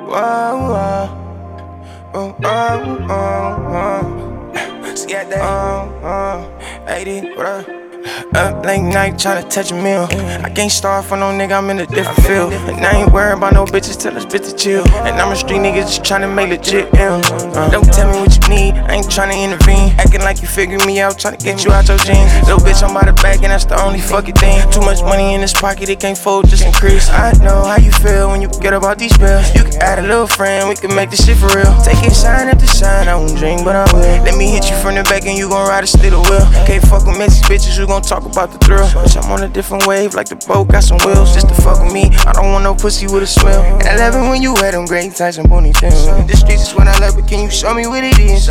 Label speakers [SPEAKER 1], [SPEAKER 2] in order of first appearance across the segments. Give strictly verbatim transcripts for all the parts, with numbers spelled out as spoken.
[SPEAKER 1] Whoa, whoa, oh, oh, oh, oh. See at that, oh, oh, eighty, what up? Up late night tryna touch a meal. I can't start for no nigga, I'm in a different field. And I ain't worried about no bitches, tell us bitch to chill. And I'm a street nigga just tryna make legit M's. Uh, don't tell me what you need, I ain't tryna intervene. Acting like you figure me out, tryna get you out your jeans. Little bitch, I'm by the bag and that's the only fucking thing. Too much money in this pocket, it can't fold, just increase. I know how you feel when you forget about these bills. You can add a little friend, we can make this shit for real. Take it shine after shine, I won't drink, but I will. Let me hit you from the back and you gon' ride a steal wheel. Can't fuck with messy bitches, you gon' talk about the thrill. Bitch, I'm on a different wave, like the boat got some wheels. Just to fuck with me, I don't want no pussy with a smell. And I love it when you had them great tights and ponytails. The streets is what I love, but can you show me what it is?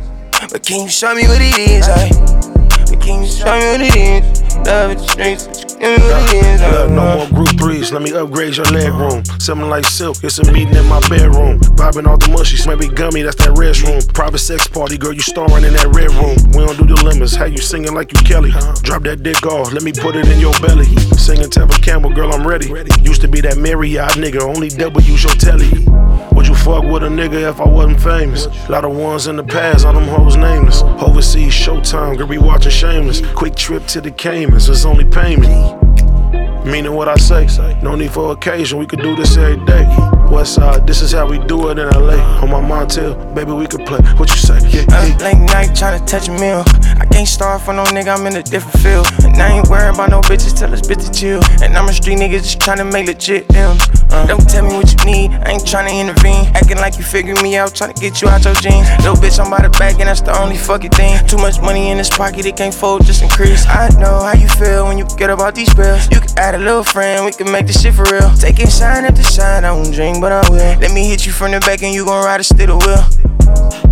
[SPEAKER 1] But can you show me what it is? Ay? But can you show me what it is? Love it, the streets, but you give me what it is.
[SPEAKER 2] Look, no more group threes, let me upgrade your leg room. Something like silk, it's a meeting in my bedroom. Vibing all the mushies, maybe gummy, that's that restroom. Private sex party, girl, you starring in that red room. We don't do the limits, how you singing like you Kelly. Drop that dick off, let me put it in your belly. Singing Tevin Campbell, girl, I'm ready. Used to be that Marriott nigga, only W's your telly. Would you fuck with a nigga if I wasn't famous? Lot of ones in the past, all them hoes nameless. Overseas Showtime, girl, be watching Shameless. Quick trip to the Caymans, it's only payment. Meaning what I say, no need for occasion, we could do this every day. Westside, this is how we do it in L A. On my Montel, baby, we could play. What you say? Yeah, yeah.
[SPEAKER 1] Up late night tryna touch a meal. I can't start for no nigga, I'm in a different field. And I ain't worried about no bitches, tell us bitch to chill. And I'm a street nigga just tryna make legit M's. Uh, don't tell me what you need, I ain't tryna intervene. Acting like you figure me out, tryna get you out your jeans. Little bitch, I'm by the bag and that's the only fucking thing. Too much money in this pocket, it can't fold, just increase. I know how you feel when you forget about these bills. You can add a little friend, we can make this shit for real. Take it shine after shine, I won't drink, but I will. Let me hit you from the back and you gon' ride a steal wheel.